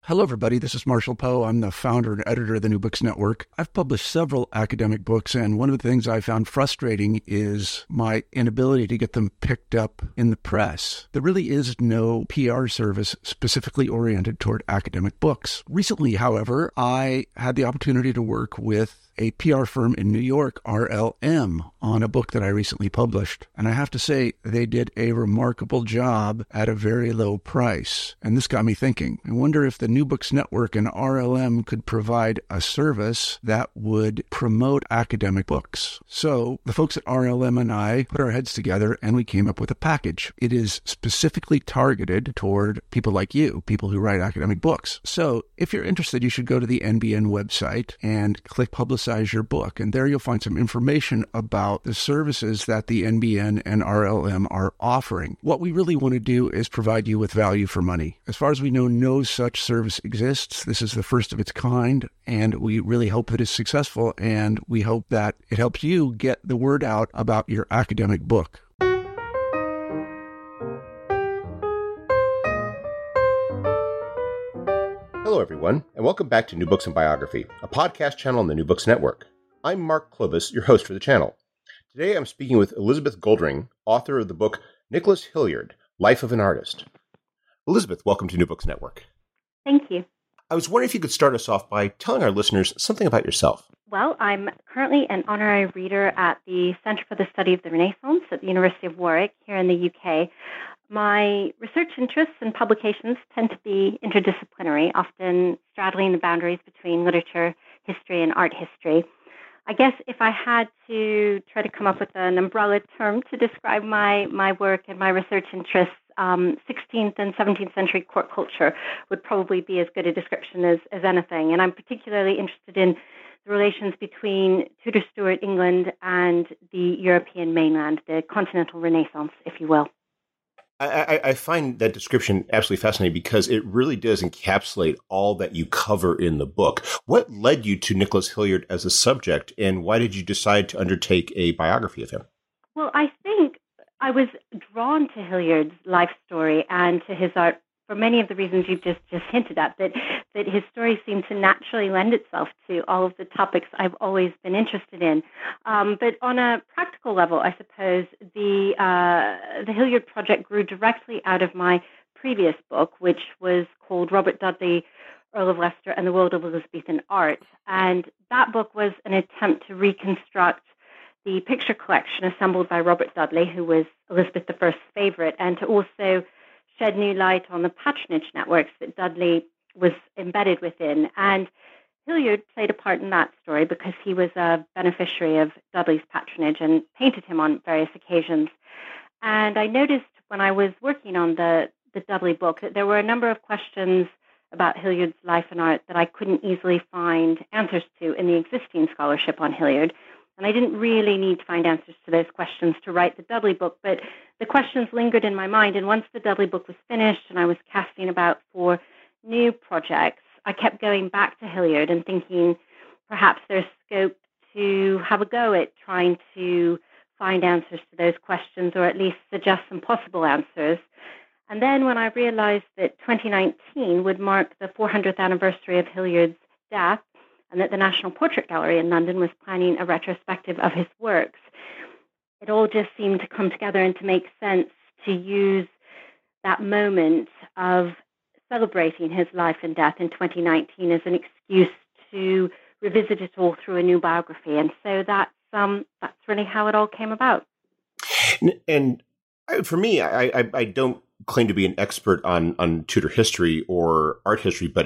Hello, everybody. This is Marshall Poe. I'm the founder and editor of the New Books Network. I've published several academic books, and one of the things I found frustrating is my inability to get them picked up in the press. There really is no PR service specifically oriented toward academic books. Recently, however, I had the opportunity to work with a PR firm in New York, RLM, on a book that I recently published. And I have to say, they did a remarkable job at a very low price. And this got me thinking. I wonder if the New Books Network and RLM could provide a service that would promote academic books. So the folks at RLM and I put our heads together and we came up with a package. It is specifically targeted toward people like you, people who write academic books. So if you're interested, you should go to the NBN website and click Publicize Your Book. And there you'll find some information about the services that the NBN and RLM are offering. What we really want to do is provide you with value for money. As far as we know, no such service exists. This is the first of its kind, and we really hope that it's successful, and we hope that it helps you get the word out about your academic book. Hello, everyone, and welcome back to New Books and Biography, a podcast channel on the New Books Network. I'm Mark Clovis, your host for the channel. Today I'm speaking with Elizabeth Goldring, author of the book Nicholas Hilliard, Life of an Artist. Elizabeth, welcome to New Books Network. Thank you. I was wondering if you could start us off by telling our listeners something about yourself. Well, I'm currently an honorary reader at the Center for the Study of the Renaissance at the University of Warwick here in the UK. My research interests and publications tend to be interdisciplinary, often straddling the boundaries between literature, history, and art history. I guess if I had to try to come up with an umbrella term to describe my work and my research interests, 16th and 17th century court culture would probably be as good a description as anything. And I'm particularly interested in the relations between Tudor Stuart England and the European mainland, the continental Renaissance, if you will. I find that description absolutely fascinating because it really does encapsulate all that you cover in the book. What led you to Nicholas Hilliard as a subject, and why did you decide to undertake a biography of him? Well, I think I was drawn to Hilliard's life story and to his art for many of the reasons you've just hinted at, that his story seemed to naturally lend itself to all of the topics I've always been interested in. But on a practical level, I suppose the Hilliard project grew directly out of my previous book, which was called Robert Dudley, Earl of Leicester and the World of Elizabethan Art. And that book was an attempt to reconstruct the picture collection assembled by Robert Dudley, who was Elizabeth I's favorite, and to also shed new light on the patronage networks that Dudley was embedded within. And Hilliard played a part in that story because he was a beneficiary of Dudley's patronage and painted him on various occasions. And I noticed when I was working on the Dudley book that there were a number of questions about Hilliard's life and art that I couldn't easily find answers to in the existing scholarship on Hilliard. And I didn't really need to find answers to those questions to write the Dudley book, but the questions lingered in my mind. And once the Dudley book was finished and I was casting about for new projects, I kept going back to Hilliard and thinking perhaps there's scope to have a go at trying to find answers to those questions, or at least suggest some possible answers. And then when I realized that 2019 would mark the 400th anniversary of Hilliard's death, and that the National Portrait Gallery in London was planning a retrospective of his works, it all just seemed to come together and to make sense to use that moment of celebrating his life and death in 2019 as an excuse to revisit it all through a new biography. And so that's really how it all came about. And for me, I don't claim to be an expert on Tudor history or art history, but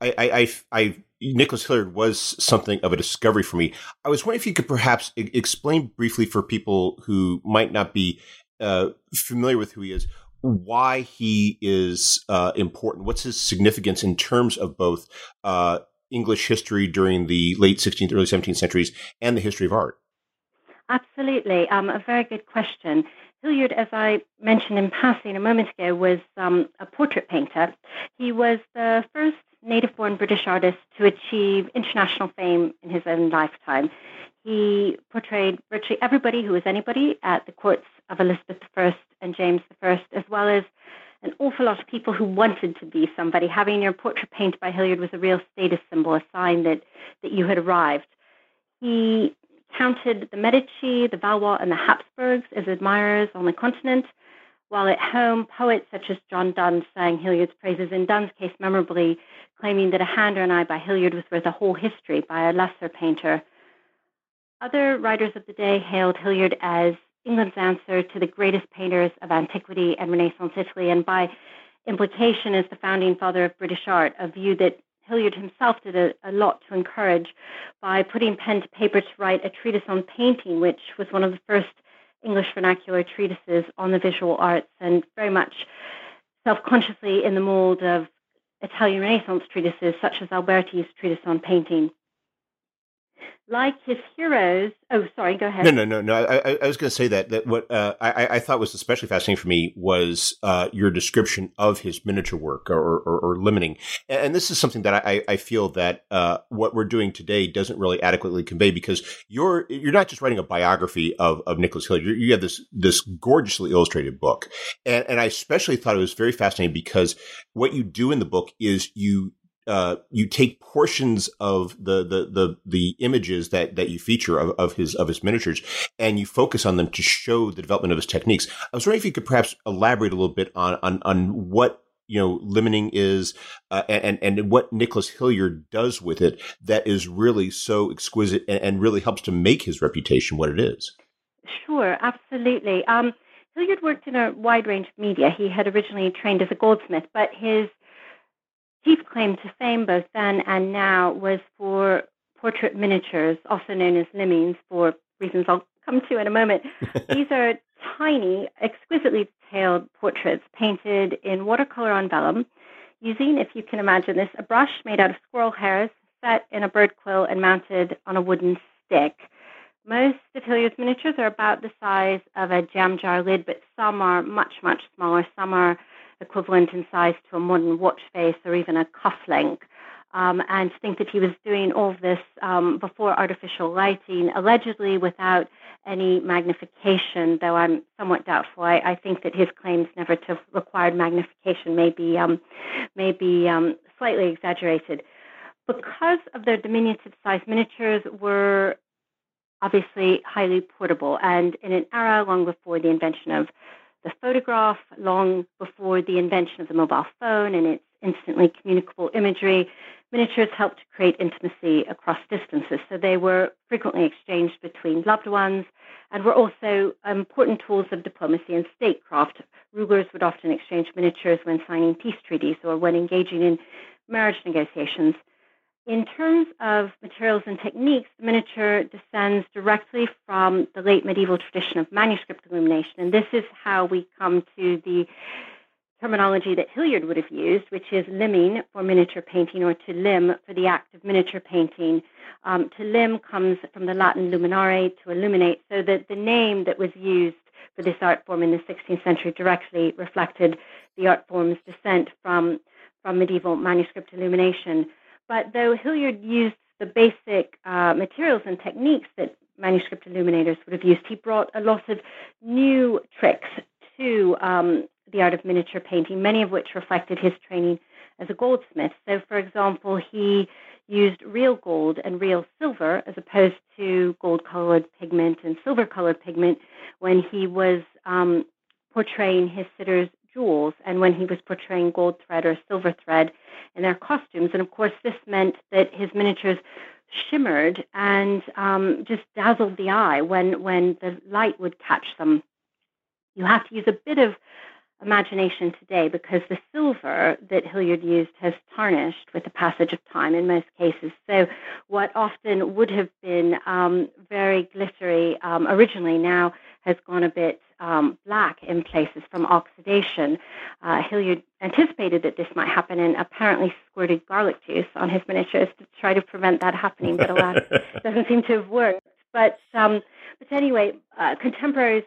Nicholas Hilliard was something of a discovery for me. I was wondering if you could perhaps explain briefly for people who might not be familiar with who he is, why he is important. What's his significance in terms of both English history during the late 16th, early 17th centuries and the history of art? Absolutely. A very good question. Hilliard, as I mentioned in passing a moment ago, was a portrait painter. He was the first native-born British artist to achieve international fame in his own lifetime. He portrayed virtually everybody who was anybody at the courts of Elizabeth I and James I, as well as an awful lot of people who wanted to be somebody. Having your portrait painted by Hilliard was a real status symbol, a sign that you had arrived. He counted the Medici, the Valois, and the Habsburgs as admirers on the continent, while at home, poets such as John Donne sang Hilliard's praises, in Donne's case memorably claiming that a hand or an eye by Hilliard was worth a whole history by a lesser painter. Other writers of the day hailed Hilliard as England's answer to the greatest painters of antiquity and Renaissance Italy, and by implication as the founding father of British art, a view that Hilliard himself did a lot to encourage by putting pen to paper to write a treatise on painting, which was one of the first English vernacular treatises on the visual arts, and very much self-consciously in the mold of Italian Renaissance treatises such as Alberti's treatise on painting. Like his heroes, oh, sorry, go ahead. No. I was going to say that what I thought was especially fascinating for me was your description of his miniature work or limiting. And this is something that I feel that what we're doing today doesn't really adequately convey, because you're not just writing a biography of Nicholas Hilliard. You have this gorgeously illustrated book. And I especially thought it was very fascinating because what you do in the book is you take portions of the images that you feature of his miniatures, and you focus on them to show the development of his techniques. I was wondering if you could perhaps elaborate a little bit on what limiting is, and what Nicholas Hilliard does with it that is really so exquisite and really helps to make his reputation what it is. Sure, absolutely. Hilliard worked in a wide range of media. He had originally trained as a goldsmith, but his chief claim to fame, both then and now, was for portrait miniatures, also known as limnings, for reasons I'll come to in a moment. These are tiny, exquisitely detailed portraits painted in watercolor on vellum, using, if you can imagine this, a brush made out of squirrel hairs, set in a bird quill and mounted on a wooden stick. Most of Hilliard's miniatures are about the size of a jam jar lid, but some are much, much smaller. Some are equivalent in size to a modern watch face or even a cufflink. And to think that he was doing all of this before artificial lighting, allegedly without any magnification, though I'm somewhat doubtful. I think that his claims never to have required magnification may be slightly exaggerated. Because of their diminutive-sized miniatures were obviously highly portable, and in an era long before the invention of the photograph, long before the invention of the mobile phone and its instantly communicable imagery, miniatures helped to create intimacy across distances. So they were frequently exchanged between loved ones and were also important tools of diplomacy and statecraft. Rulers would often exchange miniatures when signing peace treaties or when engaging in marriage negotiations. In terms of materials and techniques, the miniature descends directly from the late medieval tradition of manuscript illumination, and this is how we come to the terminology that Hilliard would have used, which is limning for miniature painting, or to lim for the act of miniature painting. To lim comes from the Latin luminare, to illuminate, so that the name that was used for this art form in the 16th century directly reflected the art form's descent from medieval manuscript illumination. But though Hilliard used the basic materials and techniques that manuscript illuminators would have used, he brought a lot of new tricks to the art of miniature painting, many of which reflected his training as a goldsmith. So, for example, he used real gold and real silver as opposed to gold-colored pigment and silver-colored pigment when he was portraying his sitters' jewels and when he was portraying gold thread or silver thread in their costumes. And of course, this meant that his miniatures shimmered and just dazzled the eye when the light would catch them. You have to use a bit of imagination today because the silver that Hilliard used has tarnished with the passage of time in most cases. So what often would have been very glittery originally now has gone a bit black in places from oxidation. Hilliard anticipated that this might happen and apparently squirted garlic juice on his miniatures to try to prevent that happening, but alas, it doesn't seem to have worked. But anyway, contemporaries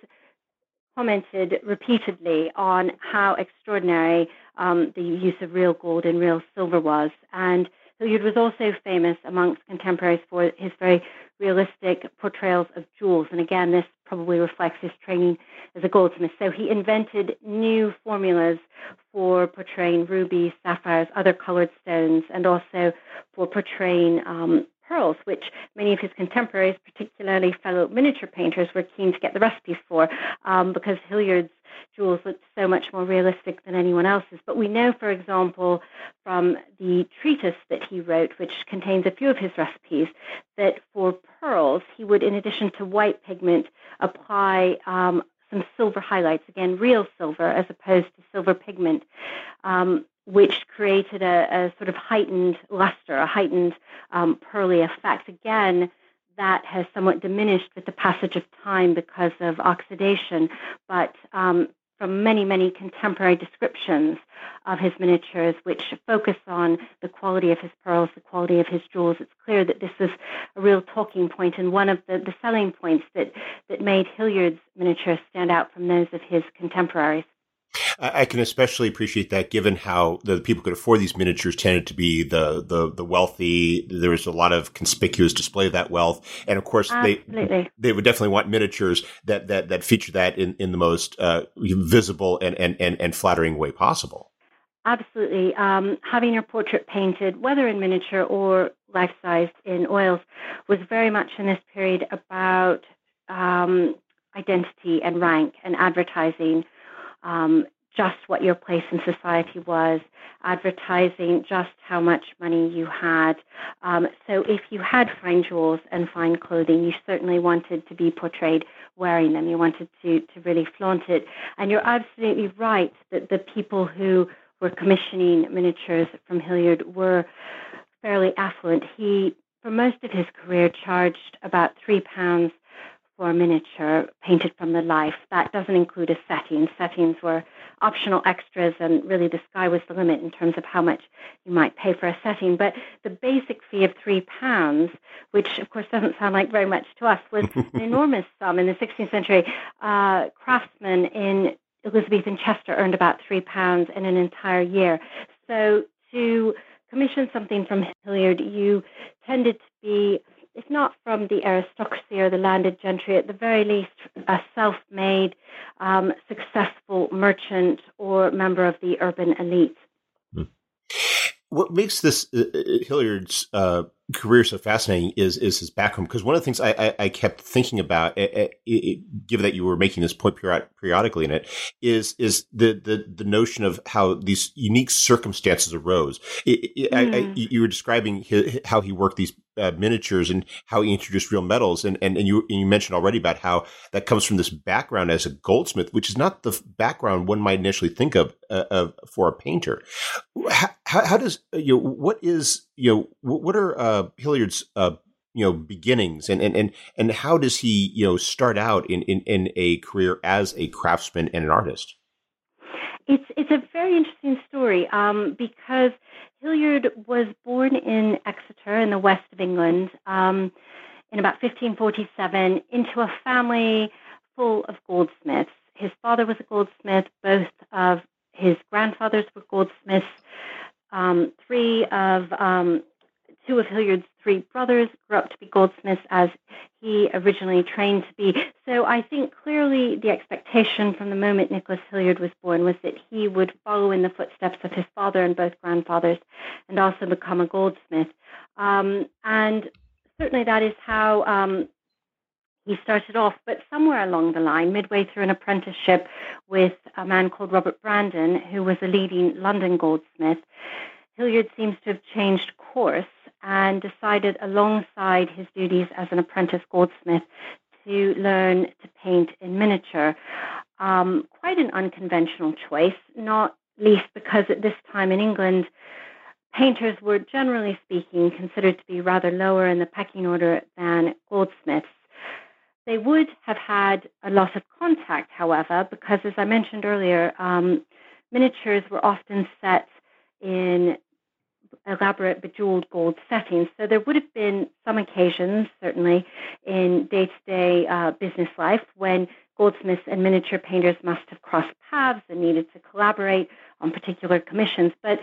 commented repeatedly on how extraordinary the use of real gold and real silver was. And Hilliard was also famous amongst contemporaries for his very realistic portrayals of jewels. And again, this probably reflects his training as a goldsmith. So he invented new formulas for portraying rubies, sapphires, other colored stones, and also for portraying pearls, which many of his contemporaries, particularly fellow miniature painters, were keen to get the recipes for, because Hilliard's jewels looked so much more realistic than anyone else's. But we know, for example, from the treatise that he wrote, which contains a few of his recipes, that for pearls, he would, in addition to white pigment, apply some silver highlights, again, real silver as opposed to silver pigment, which created a sort of heightened luster, a heightened pearly effect. Again, that has somewhat diminished with the passage of time because of oxidation, but from many, many contemporary descriptions of his miniatures, which focus on the quality of his pearls, the quality of his jewels, it's clear that this is a real talking point and one of the selling points that made Hilliard's miniatures stand out from those of his contemporaries. I can especially appreciate that, given how the people who could afford these miniatures tended to be the wealthy. There was a lot of conspicuous display of that wealth, and of course, they would definitely want miniatures that feature that in the most visible and flattering way possible. Absolutely, having your portrait painted, whether in miniature or life-sized in oils, was very much in this period about identity and rank and advertising. Just what your place in society was, advertising just how much money you had. So if you had fine jewels and fine clothing, you certainly wanted to be portrayed wearing them. You wanted to really flaunt it. And you're absolutely right that the people who were commissioning miniatures from Hilliard were fairly affluent. He, for most of his career, charged about £3 for a miniature painted from the life. That doesn't include a setting. Settings were optional extras, and really the sky was the limit in terms of how much you might pay for a setting. But the basic fee of £3, which of course doesn't sound like very much to us, was an enormous sum. In the 16th century, craftsmen in Elizabethan Chester earned about £3 in an entire year. So to commission something from Hilliard, you tended to be, if not from the aristocracy or the landed gentry, at the very least a self-made, successful merchant or member of the urban elite. What makes this Hilliard's career so fascinating is his background. Because one of the things I kept thinking about, given that you were making this point periodically in it, is the notion of how these unique circumstances arose. You were describing how he worked these miniatures and how he introduced real metals, and you mentioned already about how that comes from this background as a goldsmith, which is not the background one might initially think of for a painter. How does what are Hilliard's beginnings, and how does he start out in a career as a craftsman and an artist? It's a very interesting story because Hilliard was born in Exeter in the west of England in about 1547 into a family full of goldsmiths. His father was a goldsmith. Both of his grandfathers were goldsmiths. Two of Hilliard's three brothers grew up to be goldsmiths, as he originally trained to be. So I think clearly the expectation from the moment Nicholas Hilliard was born was that he would follow in the footsteps of his father and both grandfathers and also become a goldsmith. And certainly that is how he started off. But somewhere along the line, midway through an apprenticeship with a man called Robert Brandon, who was a leading London goldsmith, Hilliard seems to have changed course and decided, alongside his duties as an apprentice goldsmith, to learn to paint in miniature. Quite an unconventional choice, not least because at this time in England, painters were, generally speaking, considered to be rather lower in the pecking order than goldsmiths. They would have had a loss of contact, however, because, as I mentioned earlier, miniatures were often set in elaborate bejeweled gold settings. So there would have been some occasions, certainly, in day-to-day business life when goldsmiths and miniature painters must have crossed paths and needed to collaborate on particular commissions. But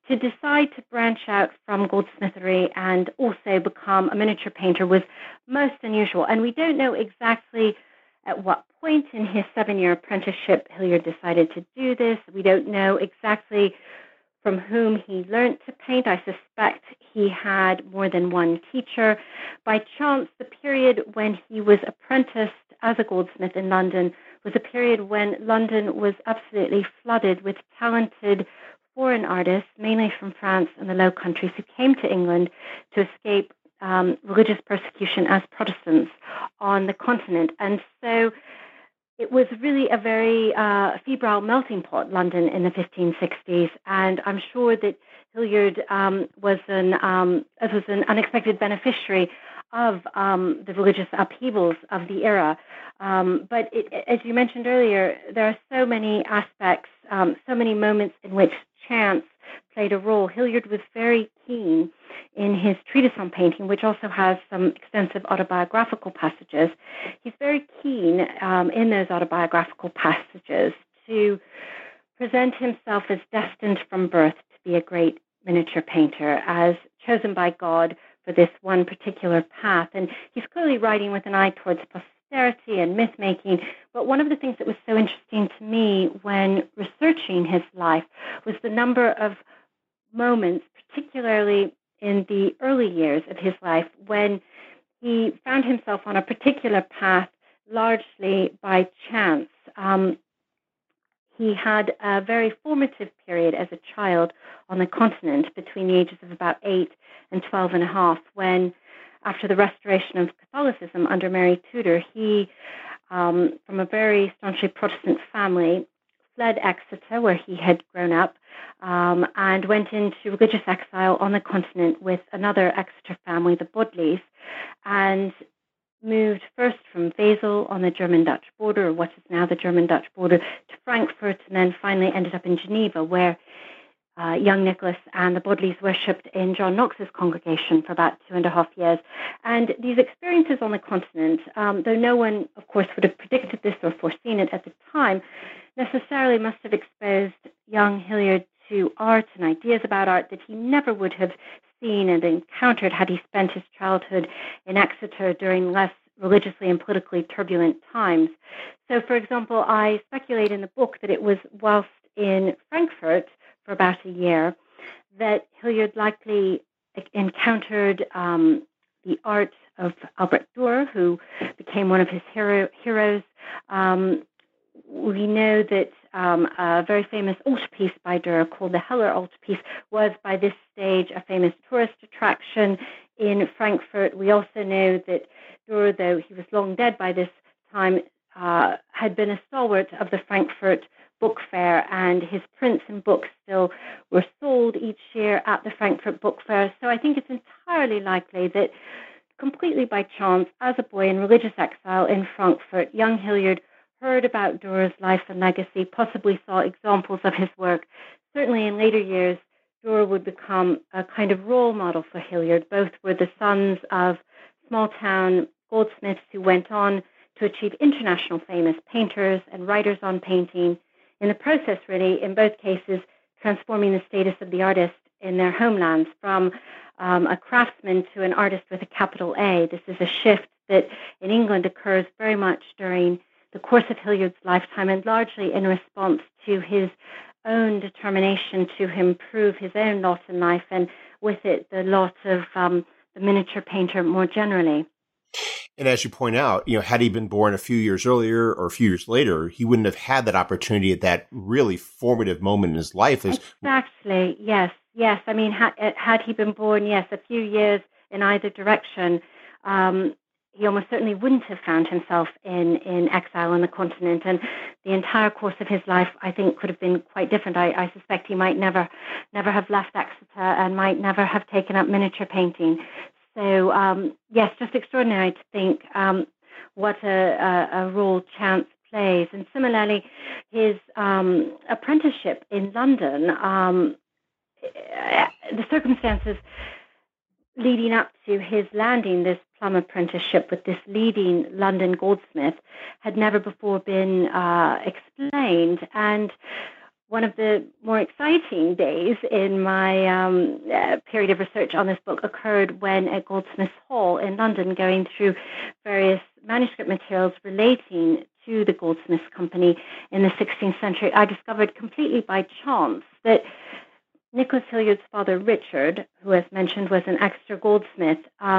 to decide to branch out from goldsmithery and also become a miniature painter was most unusual. And we don't know exactly at what point in his 7-year apprenticeship Hilliard decided to do this. We don't know exactly from whom he learned to paint. I suspect he had more than one teacher. By chance, the period when he was apprenticed as a goldsmith in London was a period when London was absolutely flooded with talented foreign artists, mainly from France and the Low Countries, who came to England to escape religious persecution as Protestants on the continent. And so it was really a very febrile melting pot, London, in the 1560s. And I'm sure that Hilliard was an unexpected beneficiary of the religious upheavals of the era. But as you mentioned earlier, there are so many aspects, so many moments in which chance played a role. Hilliard was very keen in his treatise on painting, which also has some extensive autobiographical passages. He's very keen in those autobiographical passages to present himself as destined from birth to be a great miniature painter, as chosen by God for this one particular path. And he's clearly writing with an eye towards posterity and myth-making. But one of the things that was so interesting to me when researching his life was the number of moments, particularly in the early years of his life, when he found himself on a particular path largely by chance. He had a very formative period as a child on the continent between the ages of about 8 and 12 and a half, when, after the restoration of Catholicism under Mary Tudor, he, from a very staunchly Protestant family, fled Exeter, where he had grown up, and went into religious exile on the continent with another Exeter family, the Bodleys, and moved first from Basel on the German-Dutch border, or what is now the German-Dutch border, to Frankfurt, and then finally ended up in Geneva, where young Nicholas and the Bodleys worshipped in John Knox's congregation for about 2.5 years. And these experiences on the continent, though no one, of course, would have predicted this or foreseen it at the time, necessarily must have exposed young Hilliard to art and ideas about art that he never would have seen and encountered had he spent his childhood in Exeter during less religiously and politically turbulent times. So, for example, I speculate in the book that it was whilst in Frankfurt for about a year that Hilliard likely encountered the art of Albrecht Dürer, who became one of his heroes. We know that a very famous altarpiece by Dürer called the Heller altarpiece was by this stage a famous tourist attraction in Frankfurt. We also know that Dürer, though he was long dead by this time, had been a stalwart of the Frankfurt Book Fair, and his prints and books still were sold each year at the Frankfurt Book Fair. So I think it's entirely likely that, completely by chance, as a boy in religious exile in Frankfurt, young Hilliard heard about Dürer's life and legacy, possibly saw examples of his work. Certainly in later years, Dürer would become a kind of role model for Hilliard. Both were the sons of small-town goldsmiths who went on to achieve international fame as painters and writers on painting. In the process, really, in both cases, transforming the status of the artist in their homelands from a craftsman to an artist with a capital A. This is a shift that in England occurs very much during the course of Hilliard's lifetime, and largely in response to his own determination to improve his own lot in life, and with it the lot of the miniature painter more generally. And as you point out, had he been born a few years earlier or a few years later, he wouldn't have had that opportunity at that really formative moment in his life. Exactly. Yes. I mean, had he been born, a few years in either direction, he almost certainly wouldn't have found himself in exile on the continent. And the entire course of his life, I think, could have been quite different. I suspect he might never have left Exeter and might never have taken up miniature painting. So, yes, just extraordinary to think what a role chance plays. And similarly, his apprenticeship in London, the circumstances leading up to his landing this plum apprenticeship with this leading London goldsmith had never before been explained. And one of the more exciting days in my period of research on this book occurred when at Goldsmiths Hall in London, going through various manuscript materials relating to the Goldsmiths Company in the 16th century, I discovered completely by chance that Nicholas Hilliard's father, Richard, who, as mentioned, was an Exeter goldsmith,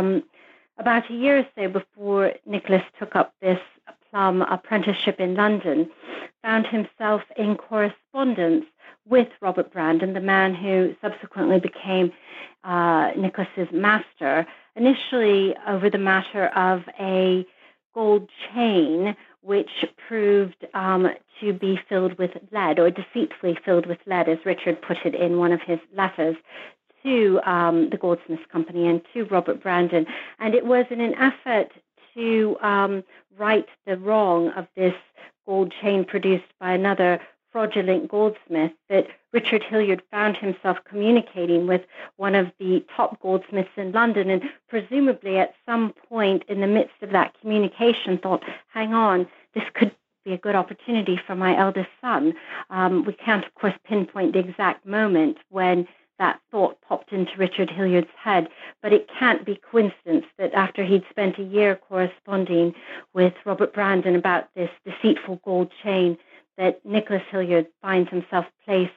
about a year or so before Nicholas took up this plum apprenticeship in London, found himself in correspondence with Robert Brandon, the man who subsequently became Nicholas's master, initially over the matter of a gold chain which proved to be filled with lead, or deceitfully filled with lead, as Richard put it in one of his letters to the Goldsmiths Company and to Robert Brandon. And it was in an effort to right the wrong of this gold chain produced by another fraudulent goldsmith that Richard Hilliard found himself communicating with one of the top goldsmiths in London, and presumably at some point in the midst of that communication thought, hang on, this could be a good opportunity for my eldest son. We can't, of course, pinpoint the exact moment when that thought popped into Richard Hilliard's head, but it can't be coincidence that after he'd spent a year corresponding with Robert Brandon about this deceitful gold chain, that Nicholas Hilliard finds himself placed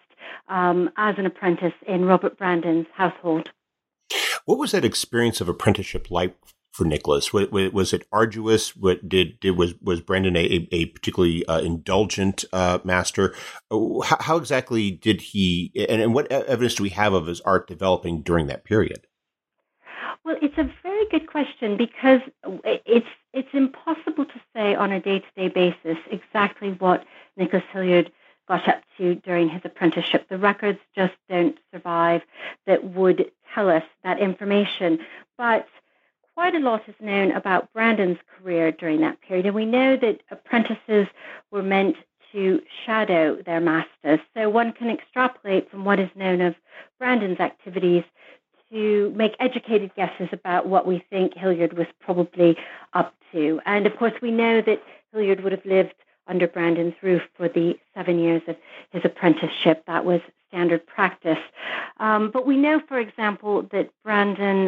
as an apprentice in Robert Brandon's household. What was that experience of apprenticeship like for Nicholas? Was it arduous? Was Brandon a particularly indulgent master? How exactly did he? And what evidence do we have of his art developing during that period? Well, it's a very good question, because it's impossible to say on a day-to-day basis exactly what Nicholas Hilliard got up to during his apprenticeship. The records just don't survive that would tell us that information. But quite a lot is known about Brandon's career during that period, and we know that apprentices were meant to shadow their masters. So one can extrapolate from what is known of Brandon's activities to make educated guesses about what we think Hilliard was probably up to. And of course, we know that Hilliard would have lived under Brandon's roof for the 7 years of his apprenticeship. That was standard practice. But we know, for example, that Brandon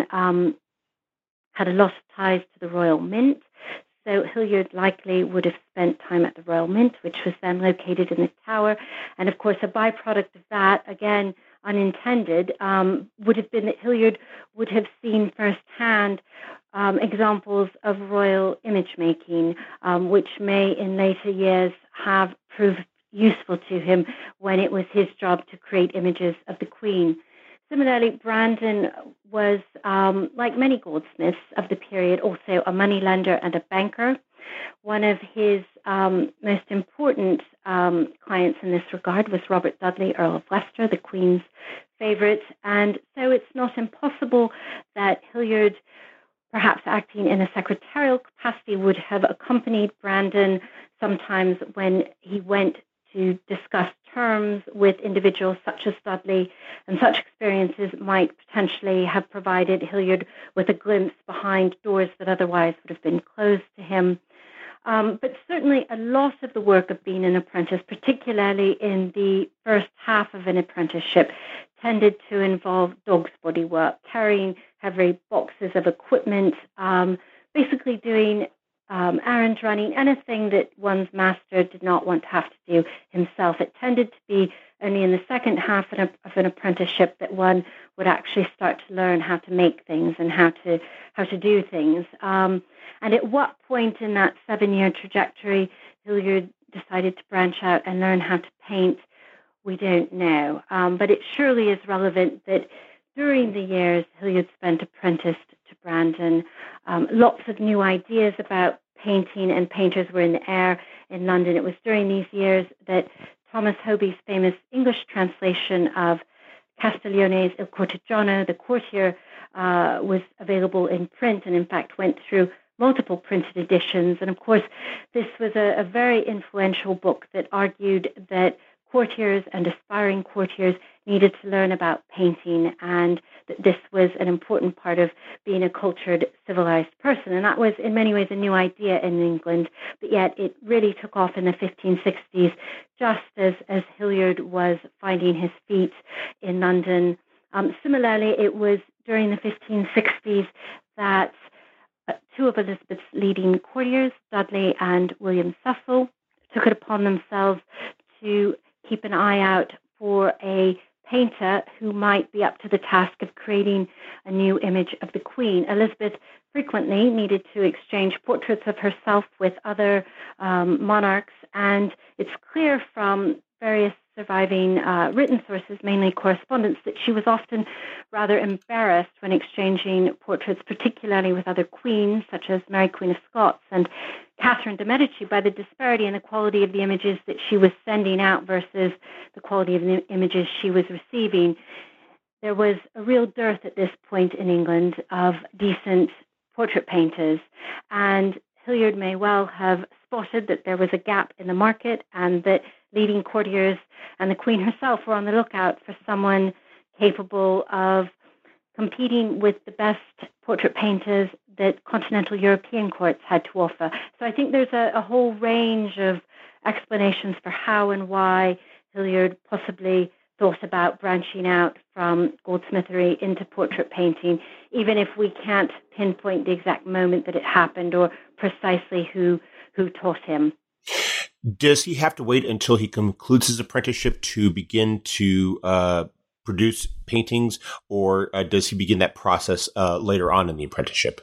had a lot of ties to the Royal Mint. So Hilliard likely would have spent time at the Royal Mint, which was then located in the Tower. And of course, a byproduct of that, again, unintended, would have been that Hilliard would have seen firsthand examples of royal image making, which may in later years have proved useful to him when it was his job to create images of the Queen. Similarly, Brandon was, like many goldsmiths of the period, also a moneylender and a banker. One of his most important clients in this regard was Robert Dudley, Earl of Leicester, the Queen's favourite. And so it's not impossible that Hilliard, perhaps acting in a secretarial capacity, would have accompanied Brandon sometimes when he went to discuss terms with individuals such as Dudley, and such experiences might potentially have provided Hilliard with a glimpse behind doors that otherwise would have been closed to him. But certainly a lot of the work of being an apprentice, particularly in the first half of an apprenticeship, tended to involve dog's body work, carrying heavy boxes of equipment, basically doing errand running, anything that one's master did not want to have to do himself. It tended to be only in the second half of an apprenticeship that one would actually start to learn how to make things and how to do things. And at what point in that 7-year trajectory Hilliard decided to branch out and learn how to paint, we don't know. But it surely is relevant that during the years Hilliard spent apprenticed to Brandon, lots of new ideas about painting and painters were in the air in London. It was during these years that Thomas Hoby's famous English translation of Castiglione's Il Cortigiano, the Courtier, was available in print, and in fact went through multiple printed editions. And of course, this was a very influential book that argued that courtiers and aspiring courtiers needed to learn about painting, and that this was an important part of being a cultured, civilized person. And that was in many ways a new idea in England, but yet it really took off in the 1560s, just as Hilliard was finding his feet in London. Similarly, it was during the 1560s that two of Elizabeth's leading courtiers, Dudley and William Cecil, took it upon themselves to keep an eye out for a painter who might be up to the task of creating a new image of the Queen. Elizabeth frequently needed to exchange portraits of herself with other monarchs, and it's clear from various surviving written sources, mainly correspondence, that she was often rather embarrassed when exchanging portraits, particularly with other queens, such as Mary Queen of Scots and Catherine de' Medici, by the disparity in the quality of the images that she was sending out versus the quality of the images she was receiving. There was a real dearth at this point in England of decent portrait painters, and Hilliard may well have spotted that there was a gap in the market and that leading courtiers and the Queen herself were on the lookout for someone capable of competing with the best portrait painters that continental European courts had to offer. So I think there's a whole range of explanations for how and why Hilliard possibly thought about branching out from goldsmithery into portrait painting, even if we can't pinpoint the exact moment that it happened or precisely who taught him. Does he have to wait until he concludes his apprenticeship to begin to produce paintings, or does he begin that process later on in the apprenticeship?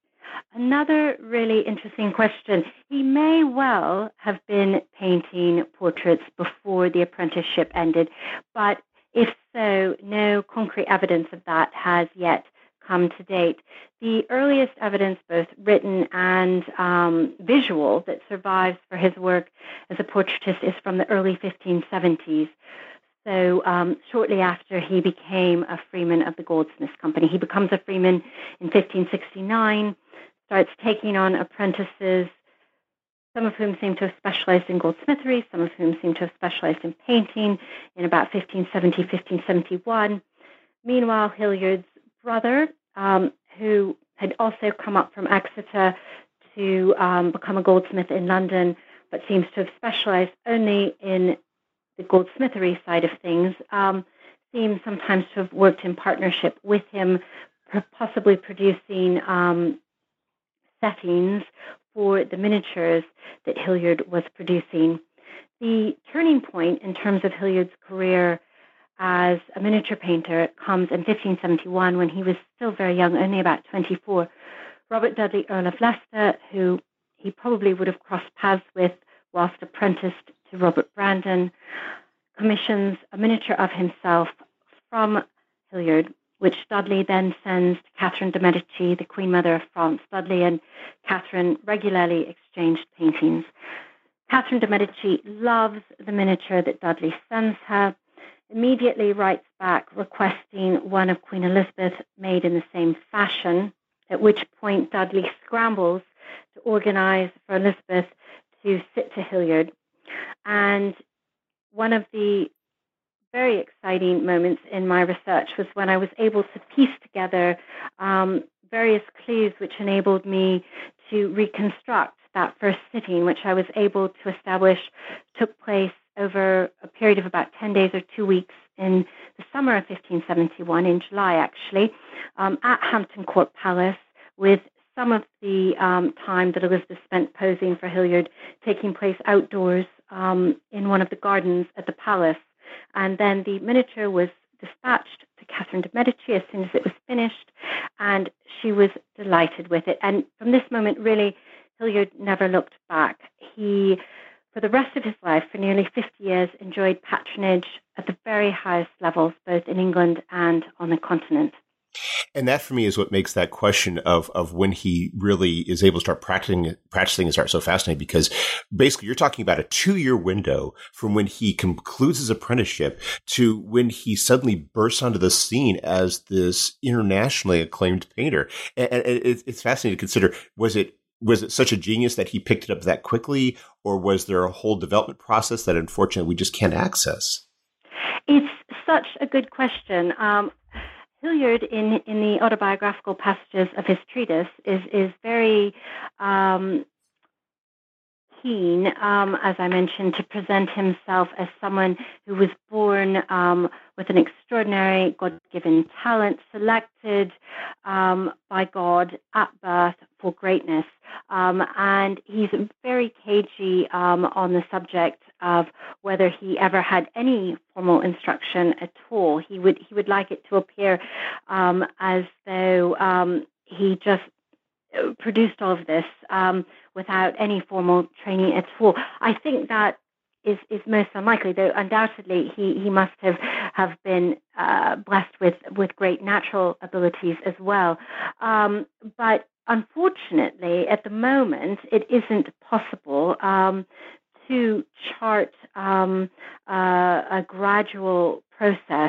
Another really interesting question. He may well have been painting portraits before the apprenticeship ended, but if so, no concrete evidence of that has yet come to date. The earliest evidence, both written and visual, that survives for his work as a portraitist is from the early 1570s. So shortly after he became a freeman of the Goldsmiths Company. He becomes a freeman in 1569, starts taking on apprentices, some of whom seem to have specialized in goldsmithery, some of whom seem to have specialized in painting in about 1570, 1571. Meanwhile, Hilliard's brother, who had also come up from Exeter to become a goldsmith in London, but seems to have specialized only in the goldsmithery side of things, seems sometimes to have worked in partnership with him, possibly producing settings for the miniatures that Hilliard was producing. The turning point in terms of Hilliard's career as a miniature painter comes in 1571 when he was still very young, only about 24. Robert Dudley, Earl of Leicester, who he probably would have crossed paths with whilst apprenticed to Robert Brandon, commissions a miniature of himself from Hilliard, which Dudley then sends to Catherine de' Medici, the Queen Mother of France. Dudley and Catherine regularly exchanged paintings. Catherine de' Medici loves the miniature that Dudley sends her, immediately writes back requesting one of Queen Elizabeth made in the same fashion, at which point Dudley scrambles to organize for Elizabeth to sit to Hilliard. And one of the very exciting moments in my research was when I was able to piece together various clues which enabled me to reconstruct that first sitting, which I was able to establish took place over a period of about 10 days or 2 weeks in the summer of 1571, in July actually, at Hampton Court Palace, with some of the time that Elizabeth spent posing for Hilliard taking place outdoors in one of the gardens at the palace. And then the miniature was dispatched to Catherine de' Medici as soon as it was finished, and she was delighted with it. And from this moment, really, Hilliard never looked back. He, for the rest of his life, for nearly 50 years, enjoyed patronage at the very highest levels, both in England and on the continent. And that, for me, is what makes that question of when he really is able to start practicing his art so fascinating, because basically you're talking about a 2-year window from when he concludes his apprenticeship to when he suddenly bursts onto the scene as this internationally acclaimed painter. And it's fascinating to consider, was it was it such a genius that he picked it up that quickly, or was there a whole development process that unfortunately we just can't access? It's such a good question. Hilliard, in the autobiographical passages of his treatise, is very keen, as I mentioned, to present himself as someone who was born with an extraordinary God-given talent, selected by God at birth for greatness. And he's very cagey on the subject of whether he ever had any formal instruction at all. He would like it to appear as though he just produced all of this without any formal training at all. I think that is most unlikely, though undoubtedly he must have been blessed with great natural abilities as well. But unfortunately, at the moment, it isn't possible to chart a gradual process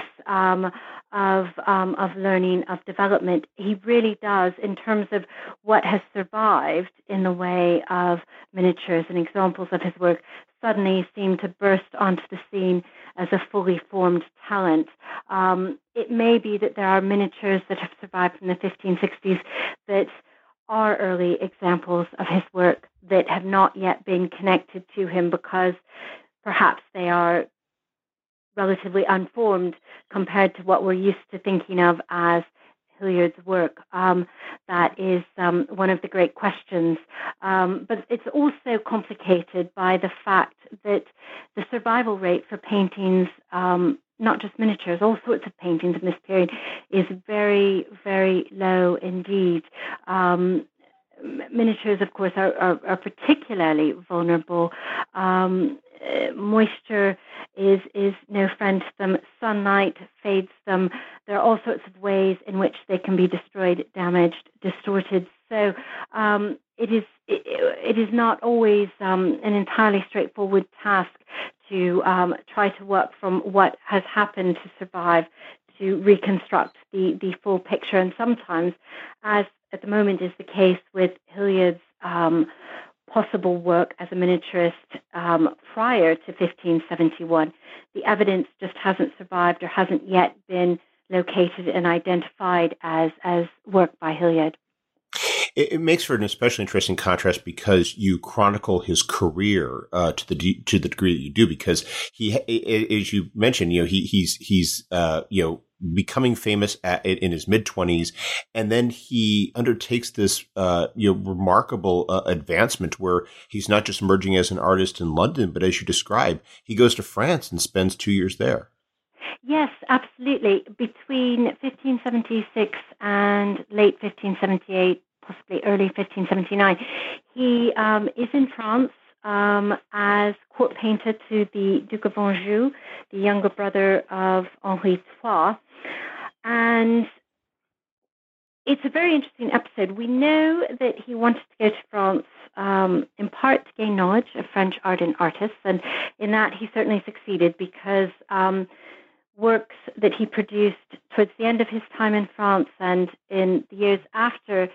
of learning, of development. He really does, in terms of what has survived in the way of miniatures and examples of his work, suddenly seem to burst onto the scene as a fully formed talent. It may be that there are miniatures that have survived from the 1560s that are early examples of his work that have not yet been connected to him because perhaps they are relatively unformed compared to what we're used to thinking of as Hilliard's work. That is one of the great questions. But it's also complicated by the fact that the survival rate for paintings, not just miniatures, all sorts of paintings in this period, is very, very low indeed. Miniatures, of course, are particularly vulnerable. Moisture is no friend to them. Sunlight fades them. There are all sorts of ways in which they can be destroyed, damaged, distorted. So it is not always an entirely straightforward task to try to work from what has happened to survive to reconstruct the full picture. And sometimes, as at the moment is the case with Hilliard's possible work as a miniaturist prior to 1571, the evidence just hasn't survived or hasn't yet been located and identified as work by Hilliard. It makes for an especially interesting contrast because you chronicle his career to the degree that you do. Because he, as you mentioned, he's becoming famous in his mid-20s, and then he undertakes this remarkable advancement where he's not just emerging as an artist in London, but as you describe, he goes to France and spends 2 years there. Yes, absolutely. Between 1576 and late 1578, possibly early 1579, he is in France as court painter to the Duke of Anjou, the younger brother of Henri III. And it's a very interesting episode. We know that he wanted to go to France in part to gain knowledge of French art and artists, and in that he certainly succeeded because works that he produced towards the end of his time in France and in the years after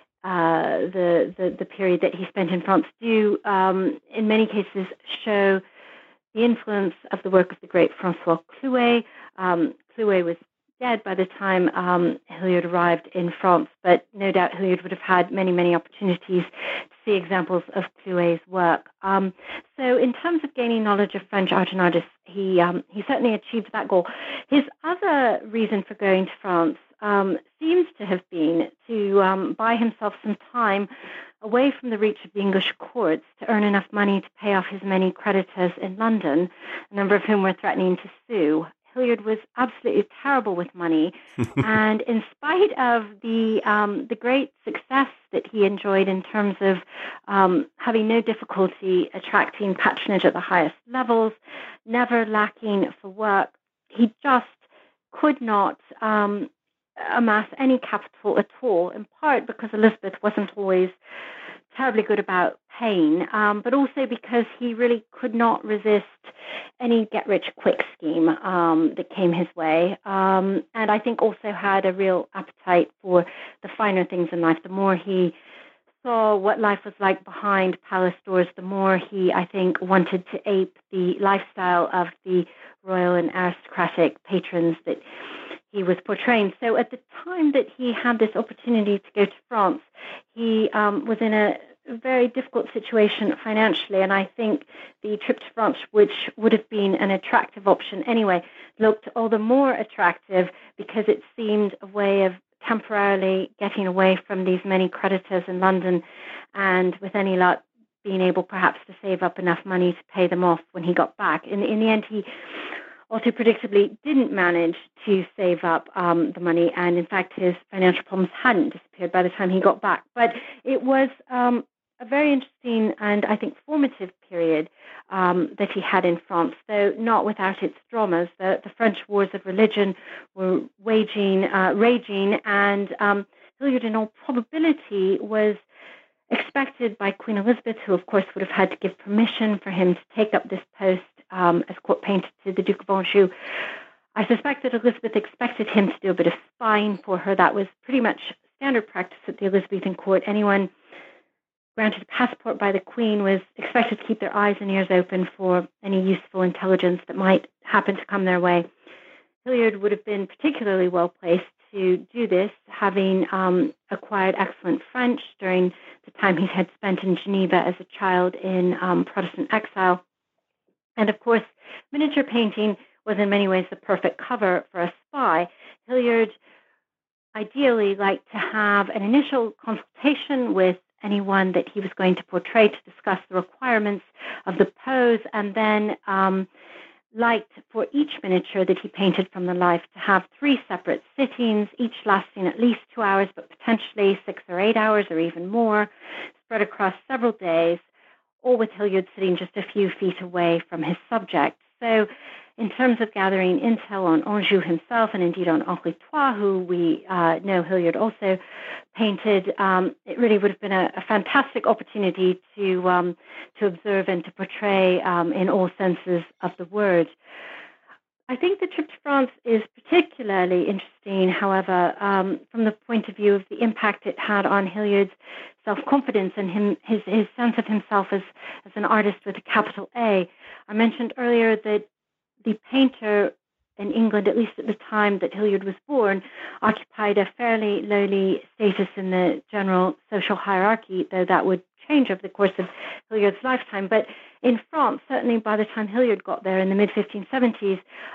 the period that he spent in France do, in many cases, show the influence of the work of the great Francois Clouet. Clouet was dead by the time Hilliard arrived in France, but no doubt Hilliard would have had many, many opportunities to see examples of Clouet's work. So in terms of gaining knowledge of French art and artists, he certainly achieved that goal. His other reason for going to France seems to have been to buy himself some time away from the reach of the English courts to earn enough money to pay off his many creditors in London, a number of whom were threatening to sue. Hilliard was absolutely terrible with money, and in spite of the great success that he enjoyed in terms of having no difficulty attracting patronage at the highest levels, never lacking for work, he just could not amass any capital at all, in part because Elizabeth wasn't always terribly good about paying, but also because he really could not resist any get-rich-quick scheme that came his way, and I think also had a real appetite for the finer things in life. The more he saw what life was like behind palace doors, the more he, I think, wanted to ape the lifestyle of the royal and aristocratic patrons that he was portraying. So at the time that he had this opportunity to go to France, he was in a very difficult situation financially, and I think the trip to France, which would have been an attractive option anyway, looked all the more attractive because it seemed a way of temporarily getting away from these many creditors in London, and with any luck, being able perhaps to save up enough money to pay them off when he got back. In the end, he also predictably didn't manage to save up the money, and in fact his financial problems hadn't disappeared by the time he got back. But it was a very interesting and I think formative period that he had in France, though not without its dramas. The French wars of religion were raging, and Hilliard in all probability was expected by Queen Elizabeth, who of course would have had to give permission for him to take up this post as court painter to the Duke of Anjou. I suspect that Elizabeth expected him to do a bit of spying for her. That was pretty much standard practice at the Elizabethan court. Anyone granted a passport by the Queen was expected to keep their eyes and ears open for any useful intelligence that might happen to come their way. Hilliard would have been particularly well placed to do this, having acquired excellent French during the time he had spent in Geneva as a child in Protestant exile. And of course, miniature painting was in many ways the perfect cover for a spy. Hilliard ideally liked to have an initial consultation with anyone that he was going to portray to discuss the requirements of the pose, and then liked for each miniature that he painted from the life to have 3 separate sittings, each lasting at least 2 hours, but potentially 6 or 8 hours or even more, spread across several days, all with Hilliard sitting just a few feet away from his subject. So in terms of gathering intel on Anjou himself, and indeed on Henri III, who we know Hilliard also painted, it really would have been a fantastic opportunity to observe and to portray in all senses of the word. I think the trip to France is particularly interesting, however, from the point of view of the impact it had on Hilliard's self-confidence and his sense of himself as an artist with a capital A. I mentioned earlier that the painter in England, at least at the time that Hilliard was born, occupied a fairly lowly status in the general social hierarchy, though that would change over the course of Hilliard's lifetime. But in France, certainly by the time Hilliard got there in the mid-1570s,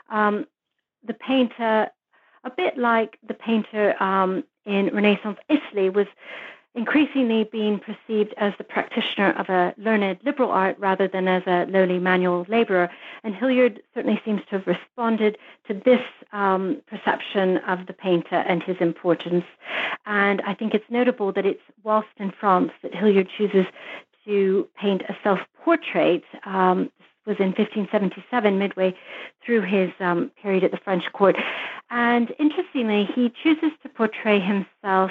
the painter, a bit like the painter in Renaissance Italy, was increasingly being perceived as the practitioner of a learned liberal art rather than as a lowly manual laborer. And Hilliard certainly seems to have responded to this perception of the painter and his importance. And I think it's notable that it's whilst in France that Hilliard chooses to paint a self-portrait. This was in 1577, midway through his period at the French court. And interestingly, he chooses to portray himself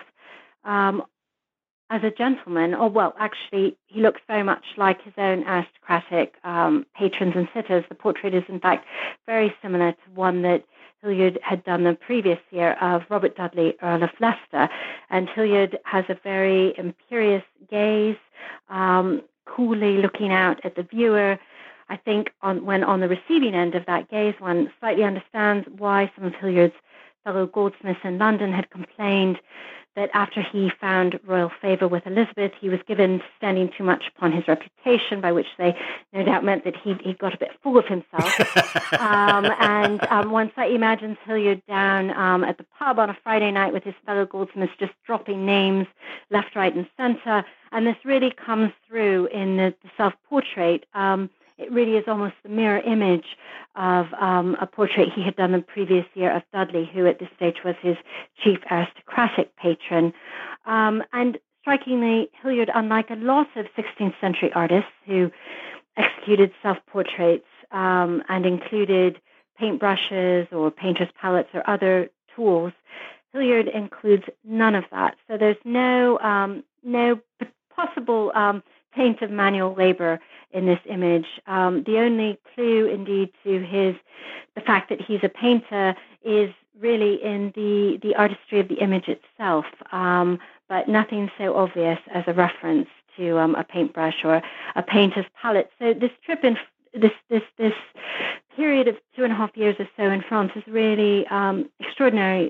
as a gentleman, or well, actually, he looks very much like his own aristocratic patrons and sitters. The portrait is, in fact, very similar to one that Hilliard had done the previous year of Robert Dudley, Earl of Leicester. And Hilliard has a very imperious gaze, coolly looking out at the viewer. I think when on the receiving end of that gaze, one slightly understands why some of Hilliard's fellow goldsmiths in London had complained that after he found royal favor with Elizabeth, he was given to standing too much upon his reputation, by which they no doubt meant that he got a bit full of himself. And one slightly imagines Hilliard down at the pub on a Friday night with his fellow goldsmiths, just dropping names left, right, and center. And this really comes through in the self-portrait. It really is almost the mirror image of a portrait he had done the previous year of Dudley, who at this stage was his chief aristocratic patron. And strikingly, Hilliard, unlike a lot of 16th century artists who executed self-portraits and included paintbrushes or painter's palettes or other tools, Hilliard includes none of that. So there's no possible taint of manual labor in this image. The only clue, indeed, to the fact that he's a painter is really in the artistry of the image itself. but nothing so obvious as a reference to a paintbrush or a painter's palette. So this trip in this period of 2.5 years or so in France is really extraordinary,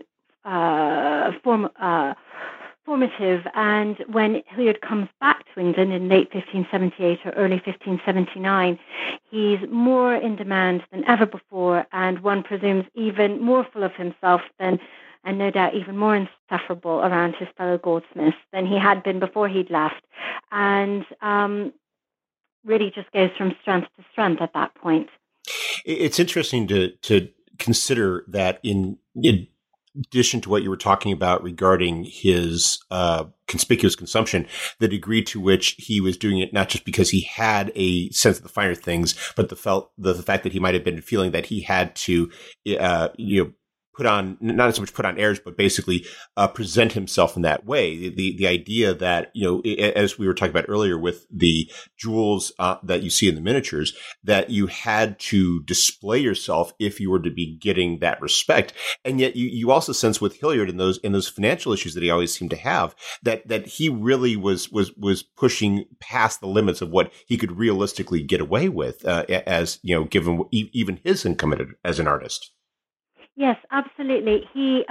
formative. And when Hilliard comes back to England in late 1578 or early 1579, he's more in demand than ever before, and one presumes even more full of himself than, and no doubt even more insufferable around his fellow goldsmiths than he had been before he'd left. And really just goes from strength to strength at that point. It's interesting to consider that in addition to what you were talking about regarding his conspicuous consumption, the degree to which he was doing it not just because he had a sense of the finer things, but the fact that he might have been feeling that he had to, put on, not so much put on airs, but basically present himself in that way. The idea that, as we were talking about earlier with the jewels that you see in the miniatures, that you had to display yourself if you were to be getting that respect. And yet you also sense with Hilliard in those financial issues that he always seemed to have, that he really was pushing past the limits of what he could realistically get away with, as, given even his income as an artist. Yes, absolutely. He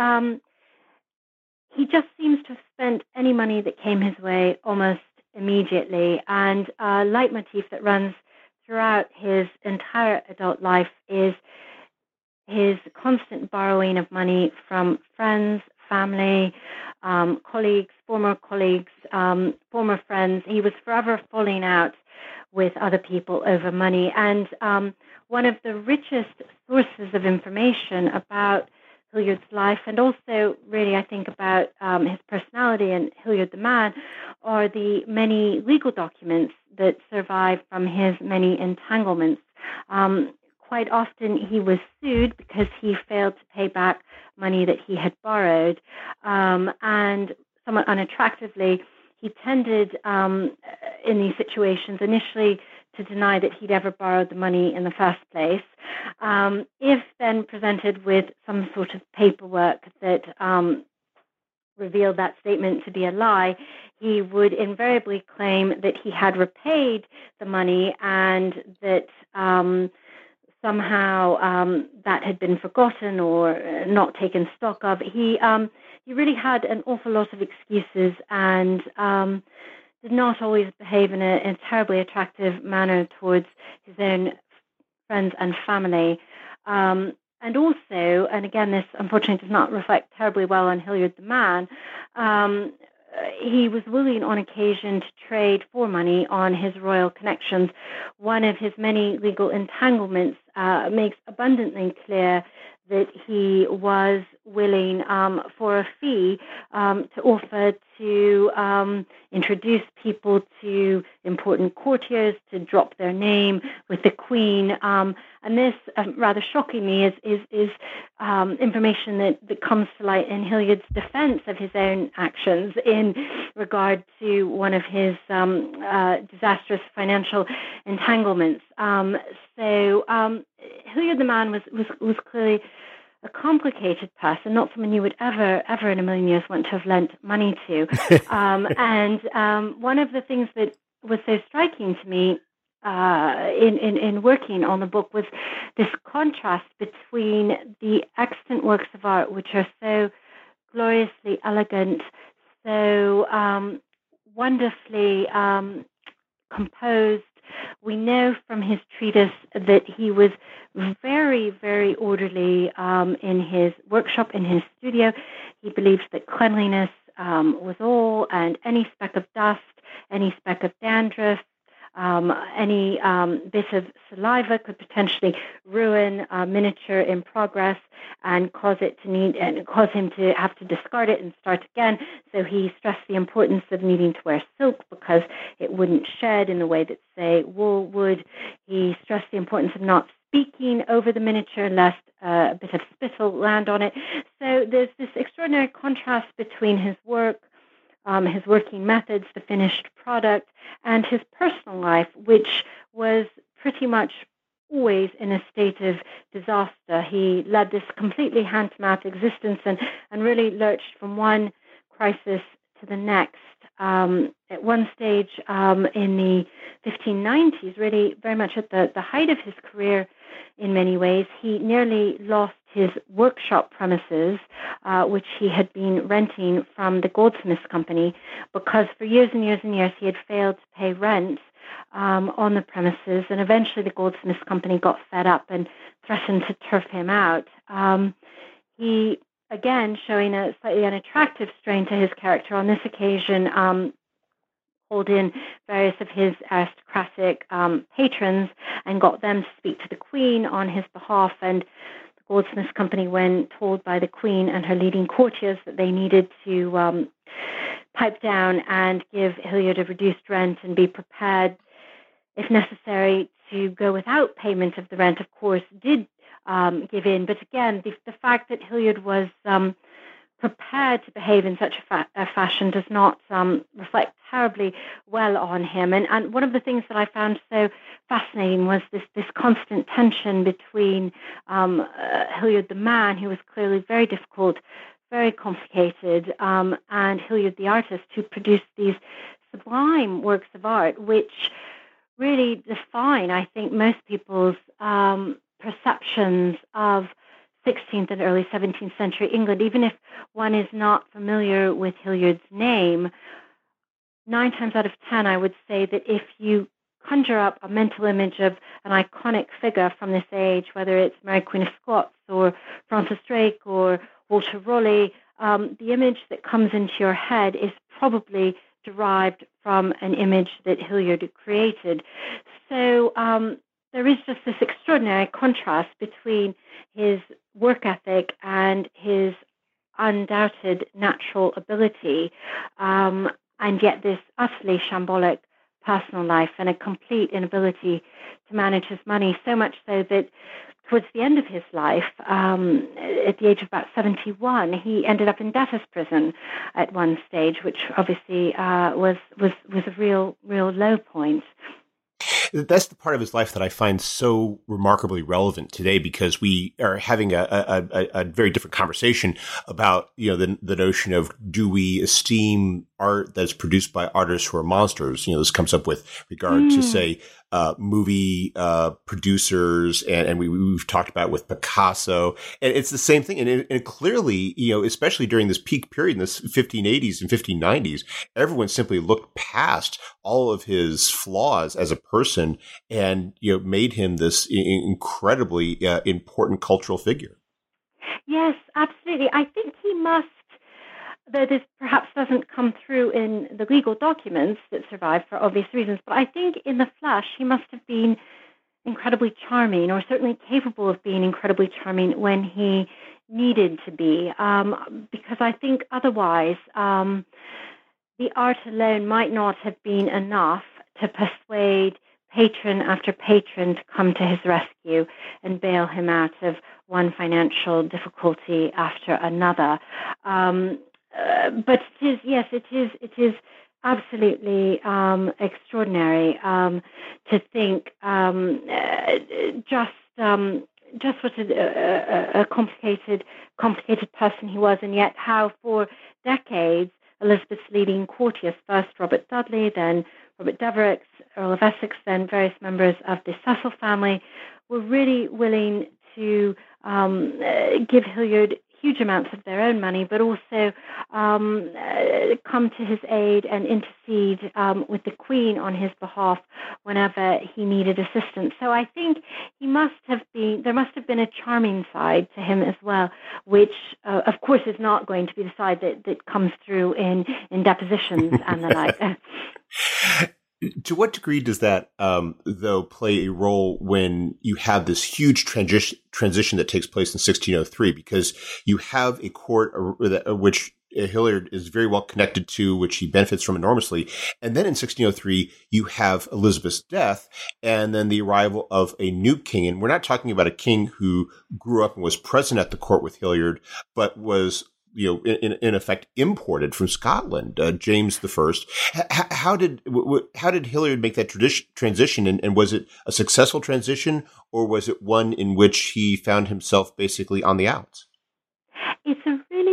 just seems to have spent any money that came his way almost immediately. And a leitmotif that runs throughout his entire adult life is his constant borrowing of money from friends, family, colleagues, former friends. He was forever falling out with other people over money. And one of the richest sources of information about Hilliard's life, and also really I think about his personality and Hilliard the man, are the many legal documents that survive from his many entanglements. Quite often he was sued because he failed to pay back money that he had borrowed, and somewhat unattractively, he tended in these situations initially to deny that he'd ever borrowed the money in the first place. If then presented with some sort of paperwork that revealed that statement to be a lie, he would invariably claim that he had repaid the money and that somehow that had been forgotten or not taken stock of. He really had an awful lot of excuses and did not always behave in a terribly attractive manner towards his own friends and family. And also, and again, this unfortunately does not reflect terribly well on Hilliard the man, he was willing on occasion to trade for money on his royal connections. One of his many legal entanglements makes abundantly clear that he was willing for a fee to offer to introduce people to important courtiers, to drop their name with the Queen. And this, rather shockingly, is information that comes to light in Hilliard's defense of his own actions in regard to one of his disastrous financial entanglements. So Hilliard the man was clearly a complicated person, not someone you would ever in a million years want to have lent money to. And one of the things that was so striking to me in working on the book was this contrast between the extant works of art, which are so gloriously elegant, so wonderfully composed. We know from his treatise that he was very, very orderly in his workshop, in his studio. He believed that cleanliness was all, and any speck of dust, any speck of dandruff, any bit of saliva could potentially ruin a miniature in progress and cause him to have to discard it and start again. So he stressed the importance of needing to wear silk because it wouldn't shed in the way that, say, wool would. He stressed the importance of not speaking over the miniature lest a bit of spittle land on it. So there's this extraordinary contrast between his work, his working methods, the finished product, and his personal life, which was pretty much always in a state of disaster. He led this completely hand-to-mouth existence and really lurched from one crisis to the next. At one stage in the 1590s, really very much at the height of his career in many ways, he nearly lost his workshop premises, which he had been renting from the Goldsmiths Company, because for years and years and years he had failed to pay rent on the premises, and eventually the Goldsmiths Company got fed up and threatened to turf him out. He, again, showing a slightly unattractive strain to his character on this occasion, called in various of his aristocratic patrons and got them to speak to the Queen on his behalf. And the Goldsmiths Company, when told by the Queen and her leading courtiers that they needed to pipe down and give Hilliard a reduced rent and be prepared, if necessary, to go without payment of the rent, of course, did give in. But again, the fact that Hilliard was prepared to behave in such a fashion does not reflect terribly well on him. And one of the things that I found so fascinating was this constant tension between Hilliard the man, who was clearly very difficult, very complicated, and Hilliard the artist, who produced these sublime works of art, which really define, I think, most people's perceptions of 16th and early 17th century England. Even if one is not familiar with Hilliard's name, 9 times out of 10, I would say that if you conjure up a mental image of an iconic figure from this age, whether it's Mary Queen of Scots or Francis Drake or Walter Raleigh, the image that comes into your head is probably derived from an image that Hilliard created. So there is just this extraordinary contrast between his work ethic and his undoubted natural ability, and yet this utterly shambolic personal life and a complete inability to manage his money, so much so that towards the end of his life, at the age of about 71, he ended up in debtor's prison at one stage, which obviously was a real low point. That's the part of his life that I find so remarkably relevant today, because we are having a very different conversation about, the notion of, do we esteem art that's produced by artists who are monsters? This comes up with regard to, say, movie producers, and we've talked about with Picasso, and it's the same thing. And clearly, especially during this peak period in the 1580s and 1590s, everyone simply looked past all of his flaws as a person and made him this incredibly important cultural figure. Yes, absolutely. I think he must, though this perhaps doesn't come through in the legal documents that survive for obvious reasons, but I think in the flesh he must have been incredibly charming, or certainly capable of being incredibly charming when he needed to be, because I think otherwise the art alone might not have been enough to persuade patron after patron to come to his rescue and bail him out of one financial difficulty after another. But it is absolutely extraordinary to think just what a complicated person he was, and yet how for decades Elizabeth's leading courtiers, first Robert Dudley, then Robert Devereux, Earl of Essex, then various members of the Cecil family, were really willing to give Hilliard huge amounts of their own money, but also come to his aid and intercede with the Queen on his behalf whenever he needed assistance. So I think there must have been a charming side to him as well, which of course is not going to be the side that comes through in depositions and the like. To what degree does that, though, play a role when you have this huge transition that takes place in 1603? Because you have a court which Hilliard is very well connected to, which he benefits from enormously. And then in 1603, you have Elizabeth's death and then the arrival of a new king. And we're not talking about a king who grew up and was present at the court with Hilliard, but was in effect imported from Scotland, James I. How did Hilliard make that transition, and was it a successful transition, or was it one in which he found himself basically on the outs? It's a really interesting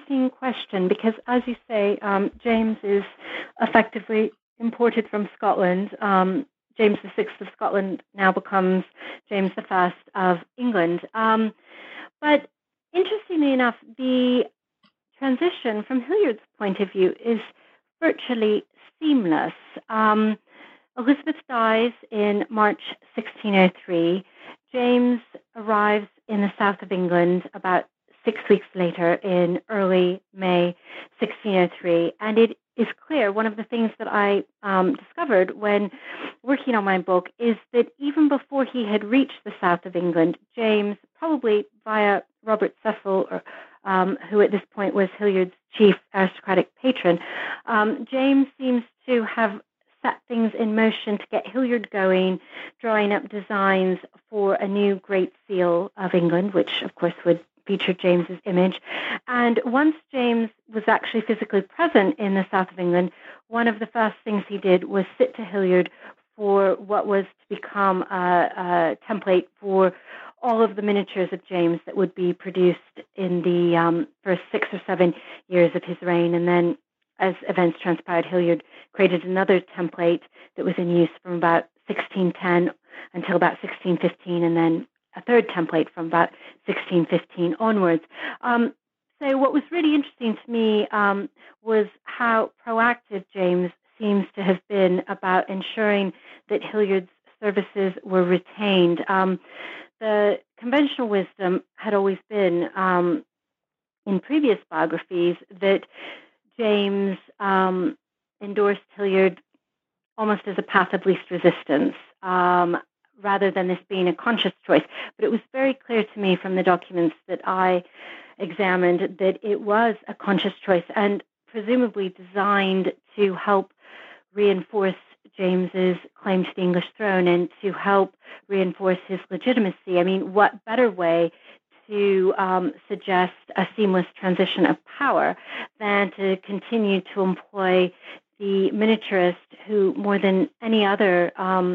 interesting question because, as you say, James is effectively imported from Scotland. James VI of Scotland now becomes James I of England. But interestingly enough, the transition from Hilliard's point of view is virtually seamless. Elizabeth dies in March 1603. James arrives in the south of England about 6 weeks later in early May 1603. And it is clear, one of the things that I discovered when working on my book is that even before he had reached the south of England, James, probably via Robert Cecil, who at this point was Hilliard's chief aristocratic patron, James seems to have set things in motion to get Hilliard going, drawing up designs for a new Great Seal of England, which of course would feature James's image. And once James was actually physically present in the south of England, one of the first things he did was sit to Hilliard for what was to become a template for all of the miniatures of James that would be produced in the first 6 or 7 years of his reign. And then as events transpired, Hilliard created another template that was in use from about 1610 until about 1615, and then a third template from about 1615 onwards. So what was really interesting to me was how proactive James seems to have been about ensuring that Hilliard's services were retained. The conventional wisdom had always been, in previous biographies, that James endorsed Hilliard almost as a path of least resistance, rather than this being a conscious choice. But it was very clear to me from the documents that I examined that it was a conscious choice and presumably designed to help reinforce James's claim to the English throne and to help reinforce his legitimacy. I mean, what better way to suggest a seamless transition of power than to continue to employ the miniaturist who, more than any other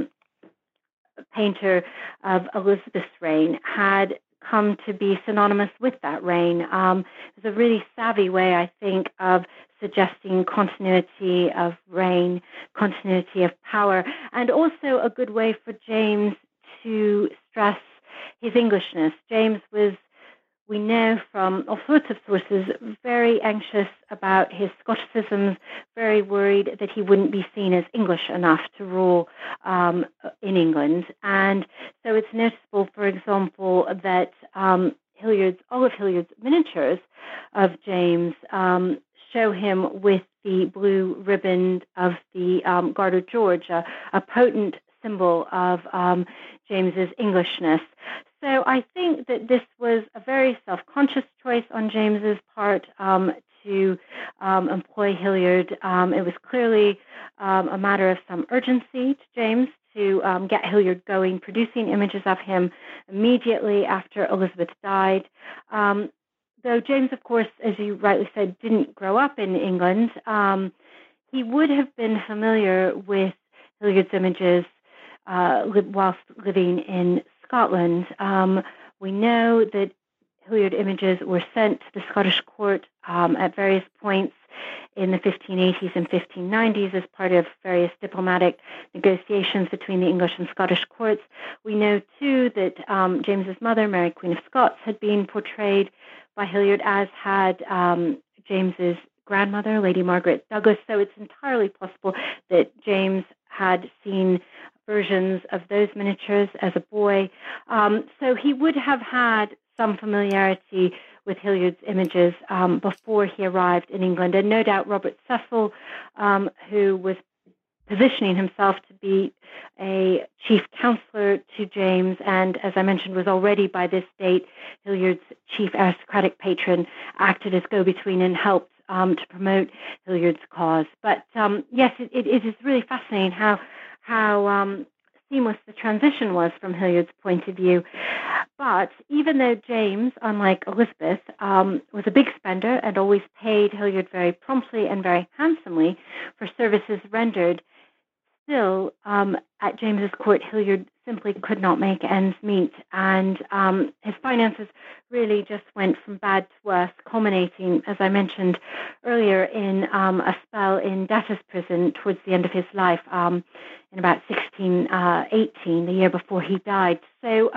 painter of Elizabeth's reign, had come to be synonymous with that reign. It was a really savvy way, I think, of suggesting continuity of reign, continuity of power, and also a good way for James to stress his Englishness. James was, we know from all sorts of sources, very anxious about his Scotticisms, very worried that he wouldn't be seen as English enough to rule in England. And so it's noticeable, for example, that all of Hilliard's miniatures of James show him with the blue ribbon of the Garter George, a potent symbol of James's Englishness. So I think that this was a very self-conscious choice on James's part to employ Hilliard. It was clearly a matter of some urgency to James to get Hilliard going, producing images of him immediately after Elizabeth died. Though James, of course, as you rightly said, didn't grow up in England, he would have been familiar with Hilliard's images whilst living in Scotland. We know that Hilliard images were sent to the Scottish court at various points in the 1580s and 1590s as part of various diplomatic negotiations between the English and Scottish courts. We know, too, that James's mother, Mary Queen of Scots, had been portrayed by Hilliard, as had James's grandmother, Lady Margaret Douglas. So it's entirely possible that James had seen versions of those miniatures as a boy. So he would have had some familiarity with Hilliard's images before he arrived in England. And no doubt Robert Cecil, who was positioning himself to be a chief counselor to James, and as I mentioned, was already by this date Hilliard's chief aristocratic patron, acted as go-between and helped to promote Hilliard's cause. But yes, it is really fascinating how seamless the transition was from Hilliard's point of view. But even though James, unlike Elizabeth, was a big spender and always paid Hilliard very promptly and very handsomely for services rendered, still, at James's court, Hilliard simply could not make ends meet, and his finances really just went from bad to worse, culminating, as I mentioned earlier, in a spell in debtor's prison towards the end of his life, in about 1618, the year before he died. So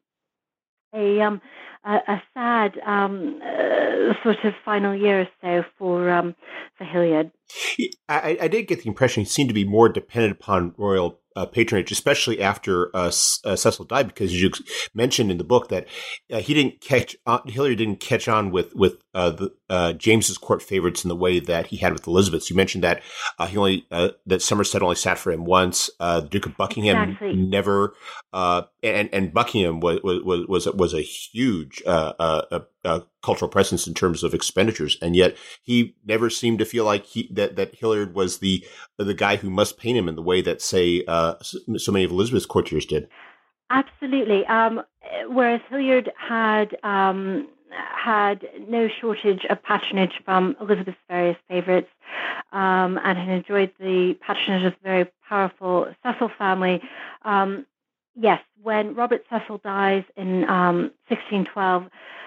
a sad sort of final year or so for Hilliard. I did get the impression he seemed to be more dependent upon royal patronage, especially after Cecil died, because you mentioned in the book that Hilliard didn't catch on with James's court favorites in the way that he had with Elizabeth. You mentioned that that Somerset only sat for him once. The Duke of Buckingham never, and Buckingham was a huge cultural presence in terms of expenditures, and yet he never seemed to feel like that Hilliard was the guy who must paint him in the way that, say, so many of Elizabeth's courtiers did. Absolutely. Whereas Hilliard had no shortage of patronage from Elizabeth's various favorites, and had enjoyed the patronage of the very powerful Cecil family. Yes, when Robert Cecil dies in 1612,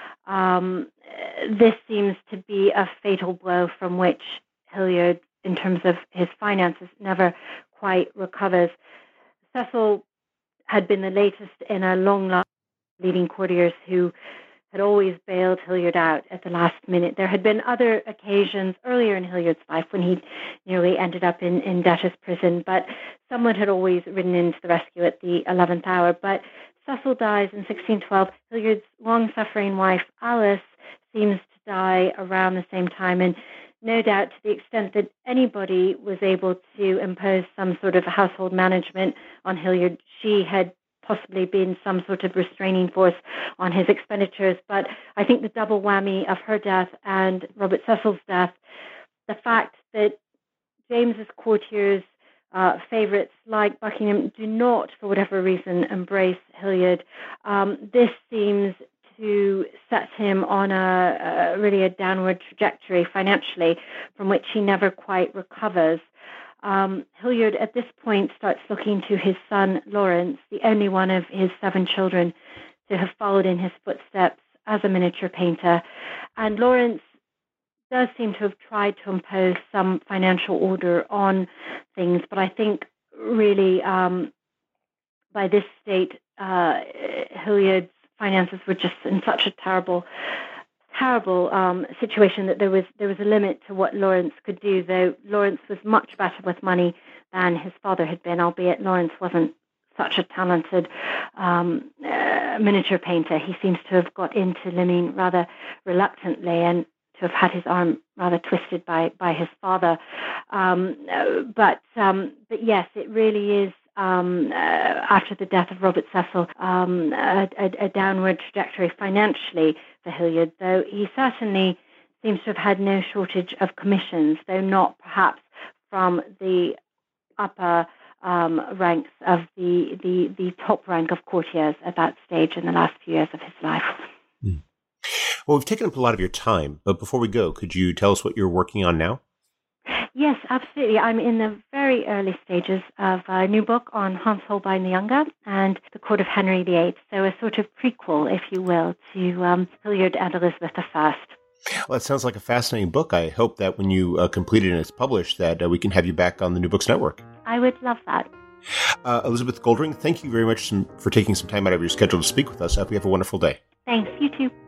this seems to be a fatal blow from which Hilliard, in terms of his finances, never quite recovers. Cecil had been the latest in a long line of leading courtiers who had always bailed Hilliard out at the last minute. There had been other occasions earlier in Hilliard's life when he nearly ended up in debtor's prison, but someone had always ridden into the rescue at the 11th hour. But Cecil dies in 1612. Hilliard's long-suffering wife, Alice, seems to die around the same time, and no doubt to the extent that anybody was able to impose some sort of household management on Hilliard, she had possibly been some sort of restraining force on his expenditures. But I think the double whammy of her death and Robert Cecil's death, the fact that James's courtiers, favorites like Buckingham, do not, for whatever reason, embrace Hilliard, this seems to set him on really a downward trajectory financially from which he never quite recovers. Hilliard at this point starts looking to his son Lawrence, the only one of his 7 children to have followed in his footsteps as a miniature painter. And Lawrence does seem to have tried to impose some financial order on things, but I think really by this state, Hilliard's finances were just in such a terrible situation that there was a limit to what Lawrence could do, though Lawrence was much better with money than his father had been, albeit Lawrence wasn't such a talented miniature painter. He seems to have got into limning rather reluctantly and to have had his arm rather twisted by his father. But yes, it really is, after the death of Robert Cecil, a downward trajectory financially for Hilliard, though he certainly seems to have had no shortage of commissions, though not perhaps from the upper ranks of the top rank of courtiers at that stage in the last few years of his life. Well, we've taken up a lot of your time, but before we go, could you tell us what you're working on now? Yes, absolutely. I'm in the very early stages of a new book on Hans Holbein the Younger and the court of Henry VIII, so a sort of prequel, if you will, to Hilliard and Elizabeth I. Well, that sounds like a fascinating book. I hope that when you complete it and it's published, that we can have you back on the New Books Network. I would love that. Elizabeth Goldring, thank you very much for taking some time out of your schedule to speak with us. I hope you have a wonderful day. Thanks. You too.